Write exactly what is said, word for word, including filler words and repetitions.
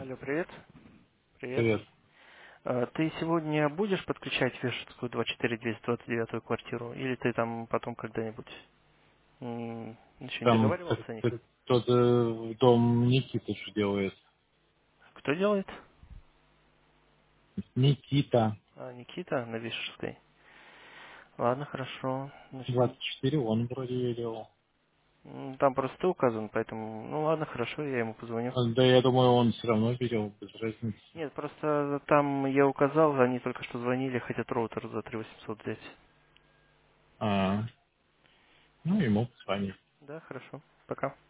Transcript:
Алло, привет. Привет. Привет. А, Ты сегодня будешь подключать Вешенскую двадцать четыре двести двадцать девять квартиру? Или ты там потом когда-нибудь м, еще не Там договаривался т- о них? т- тот э, дом Никита же делает. Кто делает? Никита. А, Никита на Вешенской. Ладно, хорошо. Значит, двадцать четыре он вроде ее делал. м, там просто ты указан, поэтому... Ну ладно, хорошо, я ему позвоню. А, Да я думаю, он все равно берет, без разницы. Нет, просто там я указал, они только что звонили, хотят роутер за три восемьсот взять. А, ну, ему позвонить. Да, хорошо. Пока.